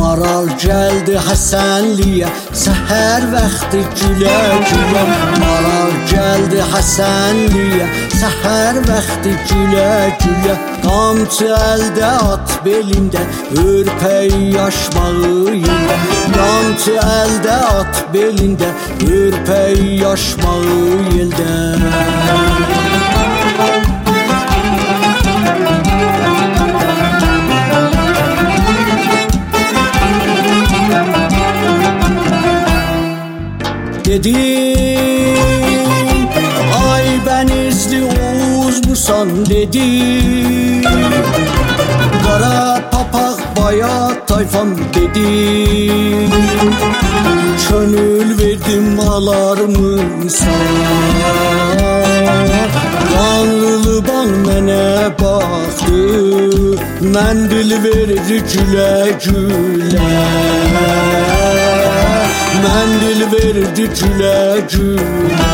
Maral gəldi Həsənliyə, səhər vaxtı gülə-gülə. Maral gəldi Həsənliyə, səhər vaxtı gülə-gülə. Qamçı əldə, at belində, örpək yaşmağı ilə. Qamçı əldə, at belində, örpək yaşmağı ildə. Dedim, ay bənizli uzmusan dedim. Qara papaq bayat tayfam dedim. Könül verdim alarmısan. Qanlı bal mənə baxdı, məndil verdi gülə-gülə. Məndil verdi gülə-gülə.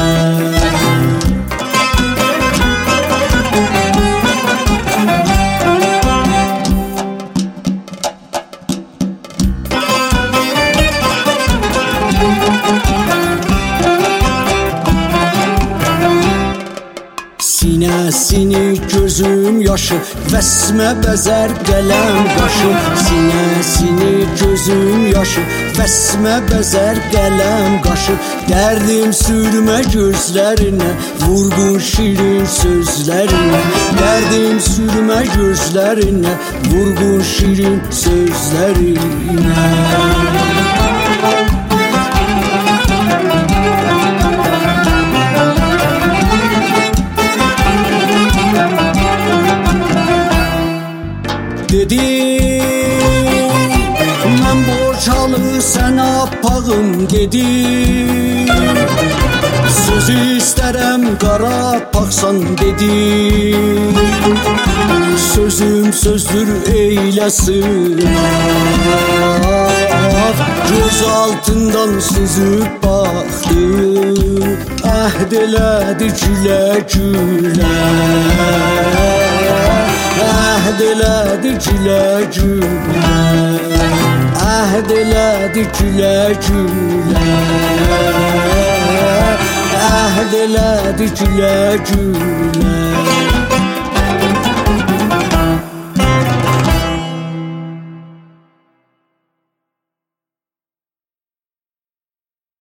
Sinəsini gözüm yaşı, vəsmə bəzər qələm qaşı. Sinəsini gözüm yaşı, vəsmə bəzər qələm qaşı. Dərdim sürmə gözlərinə, vurğun şirin sözlərinə. Dərdim sürmə gözlərinə, vurğun şirin sözlərinə. Dedim, mən borçalı sən apağım dedim. Söz istərəm qara paxsan dedim. Sözüm sözdür eyləsin ah. Göz altından süzüb baxdı, əhd elədi gülə-gülə. Əhd elədi gülə-gülə. Əhd elədi gülə-gülə. Əhd elədi gülə-gülə.